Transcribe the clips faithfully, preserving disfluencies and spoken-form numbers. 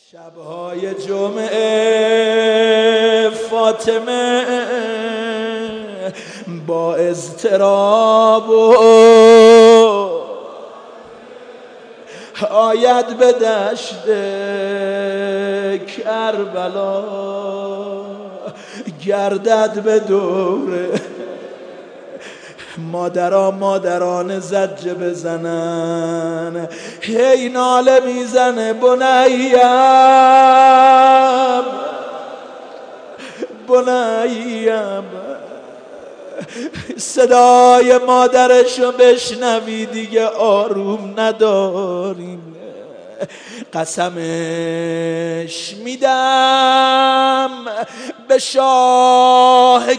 شبهای جمعه فاطمه با اضطراب و آید به دشت کربلا، گردد به دوره مادران مادران زجه بزنن، هی ناله میزنه بنیم بنیم. صدای مادرشو بشنوی دیگه آروم نداریم. قسمش میدم به شاه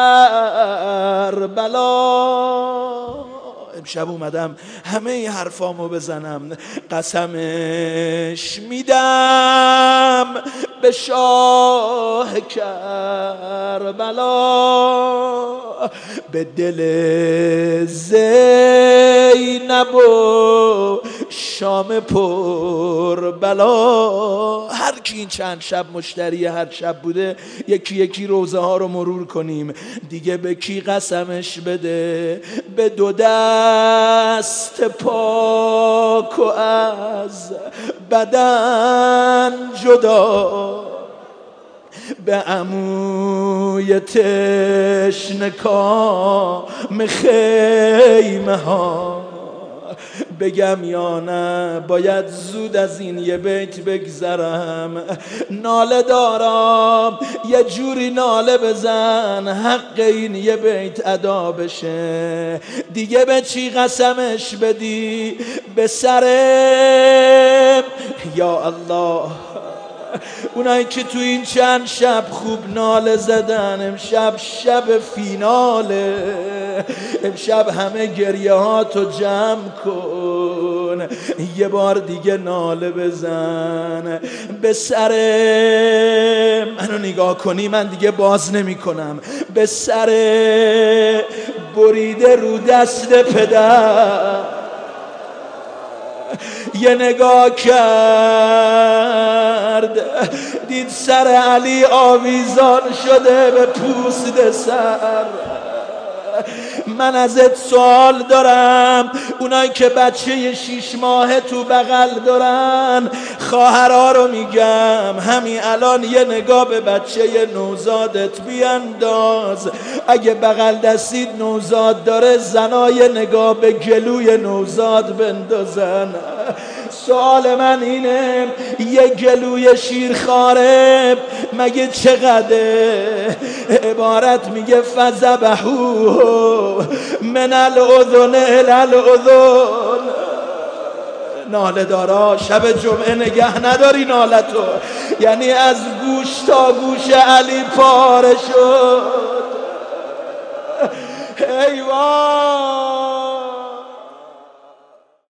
کربلا. امشب اومدم همه این حرفامو بزنم. قسمش میدم به شاه کربلا، به دل زینب و شام پر بلا. هر کی این چند شب مشتری هر شب بوده یکی یکی روزه ها رو مرور کنیم دیگه. به کی قسمش بده؟ به دو دست پاک و از بدن جدا، به عموی تشنه کام خیمه ها. بگم یا نه باید زود از این یه بیت بگذرم. ناله دارم یه جوری ناله بزن حق این یه بیت ادا بشه. دیگه به چی قسمش بدی؟ به سرم یا الله. اونایی که تو این چند شب خوب ناله زدن، امشب شب فیناله. امشب همه گریه ها تو جمع کن، یه بار دیگه ناله بزن به سر منو نگاه کنی من دیگه باز نمی کنم. به سر بریده رو دست پدر یه نگاه کرد، دید سر علی آویزان شده به پوست سر. من ازت سوال دارم، اونایی که بچه شیش ماهه تو بغل دارن، خواهرها رو میگم همین الان یه نگاه به بچه نوزادت بینداز. اگه بغل دستید نوزاد داره زنا یه نگاه به گلوی نوزاد بندازن. سوال من اینه یه گلوی شیرخواره مگه چقدره؟ عبارت میگه فذبحوه من الاذن الی الاذن. ناله دارا شب جمعه نگه نداری نالتو، یعنی از گوش تا گوش علی پاره شد. ای وای